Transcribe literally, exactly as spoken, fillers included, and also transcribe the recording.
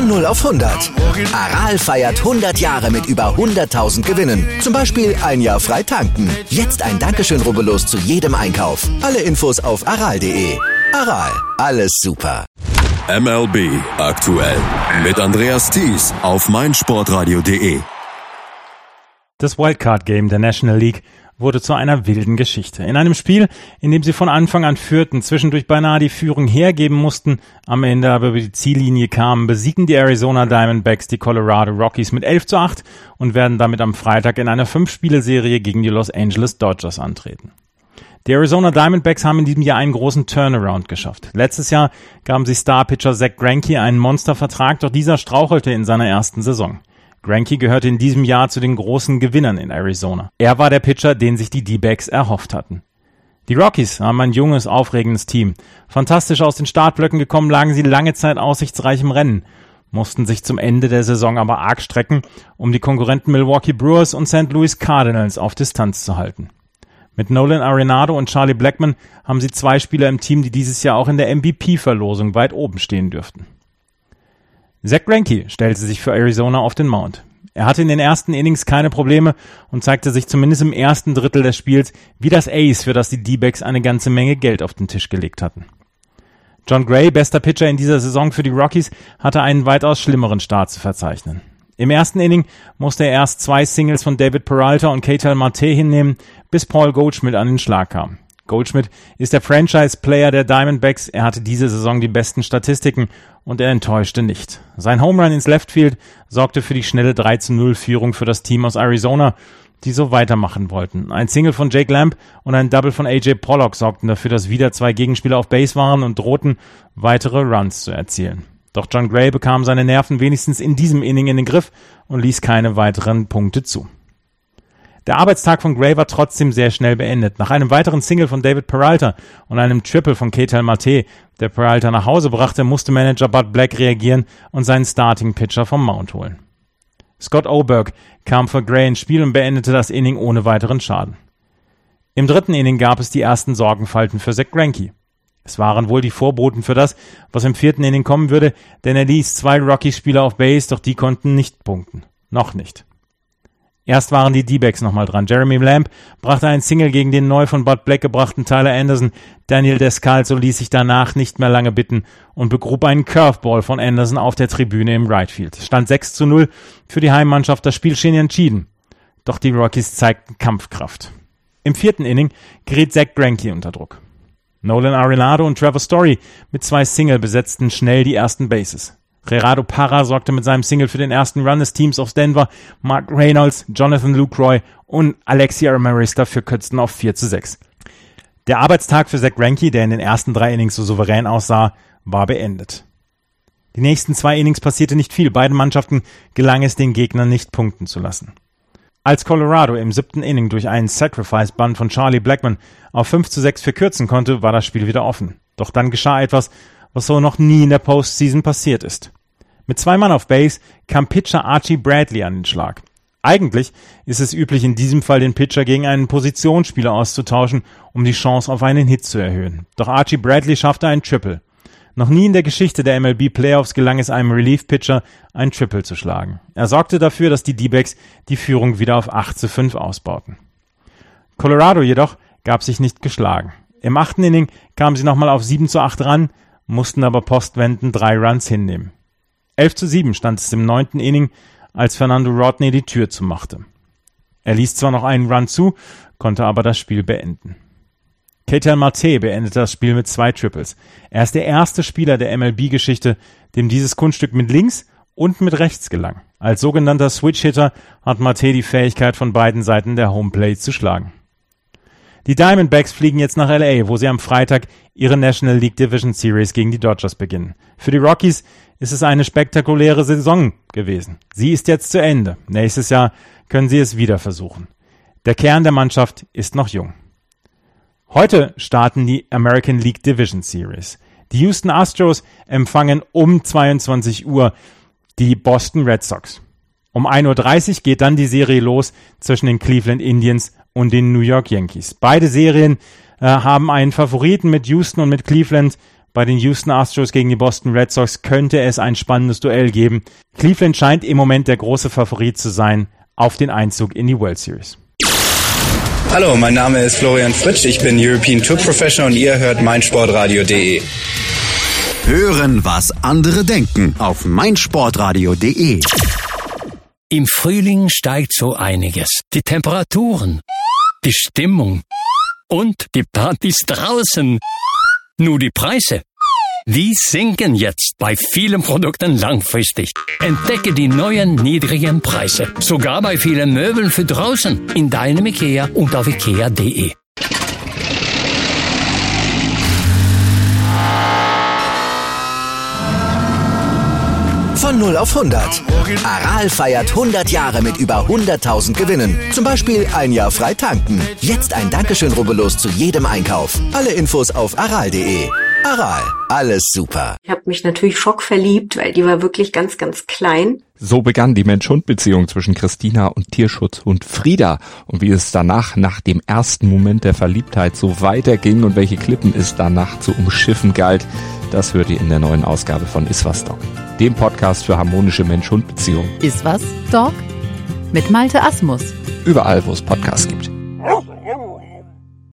Von null auf hundert. Aral feiert hundert Jahre mit über hunderttausend Gewinnen. Zum Beispiel ein Jahr frei tanken. Jetzt ein Dankeschön, rubbellos zu jedem Einkauf. Alle Infos auf aral punkt de. Aral, alles super. M L B aktuell mit Andreas Thies auf meinsportradio punkt de. Das Wildcard-Game der National League wurde zu einer wilden Geschichte. In einem Spiel, in dem sie von Anfang an führten, zwischendurch beinahe die Führung hergeben mussten, am Ende aber über die Ziellinie kamen, besiegen die Arizona Diamondbacks die Colorado Rockies mit elf zu acht und werden damit am Freitag in einer fünf-Spiele-Serie gegen die Los Angeles Dodgers antreten. Die Arizona Diamondbacks haben in diesem Jahr einen großen Turnaround geschafft. Letztes Jahr gaben sie Star-Pitcher Zack Greinke einen Monstervertrag, doch dieser strauchelte in seiner ersten Saison. Greinke gehörte in diesem Jahr zu den großen Gewinnern in Arizona. Er war der Pitcher, den sich die D-Backs erhofft hatten. Die Rockies haben ein junges, aufregendes Team. Fantastisch aus den Startblöcken gekommen, lagen sie lange Zeit aussichtsreich im Rennen, mussten sich zum Ende der Saison aber arg strecken, um die Konkurrenten Milwaukee Brewers und Saint Louis Cardinals auf Distanz zu halten. Mit Nolan Arenado und Charlie Blackmon haben sie zwei Spieler im Team, die dieses Jahr auch in der M V P-Verlosung weit oben stehen dürften. Zack Greinke stellte sich für Arizona auf den Mount. Er hatte in den ersten Innings keine Probleme und zeigte sich zumindest im ersten Drittel des Spiels wie das Ace, für das die D-Backs eine ganze Menge Geld auf den Tisch gelegt hatten. Jon Gray, bester Pitcher in dieser Saison für die Rockies, hatte einen weitaus schlimmeren Start zu verzeichnen. Im ersten Inning musste er erst zwei Singles von David Peralta und Ketel Marte hinnehmen, bis Paul Goldschmidt an den Schlag kam. Goldschmidt ist der Franchise-Player der Diamondbacks. Er hatte diese Saison die besten Statistiken und er enttäuschte nicht. Sein Home Run ins Leftfield sorgte für die schnelle drei zu null Führung für das Team aus Arizona, die so weitermachen wollten. Ein Single von Jake Lamb und ein Double von A J Pollock sorgten dafür, dass wieder zwei Gegenspieler auf Base waren und drohten, weitere Runs zu erzielen. Doch Jon Gray bekam seine Nerven wenigstens in diesem Inning in den Griff und ließ keine weiteren Punkte zu. Der Arbeitstag von Gray war trotzdem sehr schnell beendet. Nach einem weiteren Single von David Peralta und einem Triple von Ketel Marte, der Peralta nach Hause brachte, musste Manager Bud Black reagieren und seinen Starting-Pitcher vom Mount holen. Scott Oberg kam für Gray ins Spiel und beendete das Inning ohne weiteren Schaden. Im dritten Inning gab es die ersten Sorgenfalten für Zack Greinke. Es waren wohl die Vorboten für das, was im vierten Inning kommen würde, denn er ließ zwei Rockies-Spieler auf Base, doch die konnten nicht punkten. Noch nicht. Erst waren die D-Backs nochmal dran. Jeremy Lamb brachte ein Single gegen den neu von Bud Black gebrachten Tyler Anderson. Daniel Descalso ließ sich danach nicht mehr lange bitten und begrub einen Curveball von Anderson auf der Tribüne im Right Field. Stand sechs zu null für die Heimmannschaft. Das Spiel schien entschieden. Doch die Rockies zeigten Kampfkraft. Im vierten Inning geriet Zack Greinke unter Druck. Nolan Arenado und Trevor Story mit zwei Single besetzten schnell die ersten Bases. Gerardo Parra sorgte mit seinem Single für den ersten Run des Teams aus Denver. Mark Reynolds, Jonathan Lucroy und Alexi Amarista verkürzten auf vier zu sechs. Der Arbeitstag für Zack Greinke, der in den ersten drei Innings so souverän aussah, war beendet. Die nächsten zwei Innings passierte nicht viel. Beiden Mannschaften gelang es, den Gegner nicht punkten zu lassen. Als Colorado im siebten Inning durch einen Sacrifice-Bunt von Charlie Blackmon auf fünf zu sechs verkürzen konnte, war das Spiel wieder offen. Doch dann geschah etwas, was so noch nie in der Postseason passiert ist. Mit zwei Mann auf Base kam Pitcher Archie Bradley an den Schlag. Eigentlich ist es üblich, in diesem Fall den Pitcher gegen einen Positionsspieler auszutauschen, um die Chance auf einen Hit zu erhöhen. Doch Archie Bradley schaffte ein Triple. Noch nie in der Geschichte der M L B Playoffs gelang es einem Relief-Pitcher, ein Triple zu schlagen. Er sorgte dafür, dass die D-Backs die Führung wieder auf acht zu fünf ausbauten. Colorado jedoch gab sich nicht geschlagen. Im achten Inning kamen sie nochmal auf sieben zu acht ran, mussten aber postwendend drei Runs hinnehmen. elf zu sieben stand es im neunten Inning, als Fernando Rodney die Tür zumachte. Er ließ zwar noch einen Run zu, konnte aber das Spiel beenden. Ketel Marte beendete das Spiel mit zwei Triples. Er ist der erste Spieler der M L B-Geschichte, dem dieses Kunststück mit links und mit rechts gelang. Als sogenannter Switch-Hitter hat Marte die Fähigkeit, von beiden Seiten der Homeplate zu schlagen. Die Diamondbacks fliegen jetzt nach L A, wo sie am Freitag ihre National League Division Series gegen die Dodgers beginnen. Für die Rockies ist es eine spektakuläre Saison gewesen. Sie ist jetzt zu Ende. Nächstes Jahr können sie es wieder versuchen. Der Kern der Mannschaft ist noch jung. Heute starten die American League Division Series. Die Houston Astros empfangen um zweiundzwanzig Uhr die Boston Red Sox. Um ein Uhr dreißig geht dann die Serie los zwischen den Cleveland Indians und den New York Yankees. Beide Serien äh, haben einen Favoriten mit Houston und mit Cleveland. Bei den Houston Astros gegen die Boston Red Sox könnte es ein spannendes Duell geben. Cleveland scheint im Moment der große Favorit zu sein auf den Einzug in die World Series. Hallo, mein Name ist Florian Fritsch, ich bin European Tour Professional und ihr hört meinsportradio punkt de. Hören, was andere denken auf meinsportradio punkt de. Im Frühling steigt so einiges. Die Temperaturen, die Stimmung und die Partys draußen. Nur die Preise, die sinken jetzt bei vielen Produkten langfristig. Entdecke die neuen niedrigen Preise. Sogar bei vielen Möbeln für draußen. In deinem IKEA und auf ikea punkt de. Von null auf hundert. Aral feiert hundert Jahre mit über hunderttausend Gewinnen. Zum Beispiel ein Jahr frei tanken. Jetzt ein Dankeschön, rubbellos zu jedem Einkauf. Alle Infos auf aral punkt de. Aral, alles super. Ich habe mich natürlich schockverliebt, weil die war wirklich ganz, ganz klein. So begann die Mensch-Hund-Beziehung zwischen Christina und Tierschutzhund Frieda. Und wie es danach, nach dem ersten Moment der Verliebtheit, so weiterging und welche Klippen es danach zu umschiffen galt, das hört ihr in der neuen Ausgabe von Iswas Dog, dem Podcast für harmonische Mensch-Hund-Beziehungen. Iswas Dog? Mit Malte Asmus. Überall, wo es Podcasts gibt.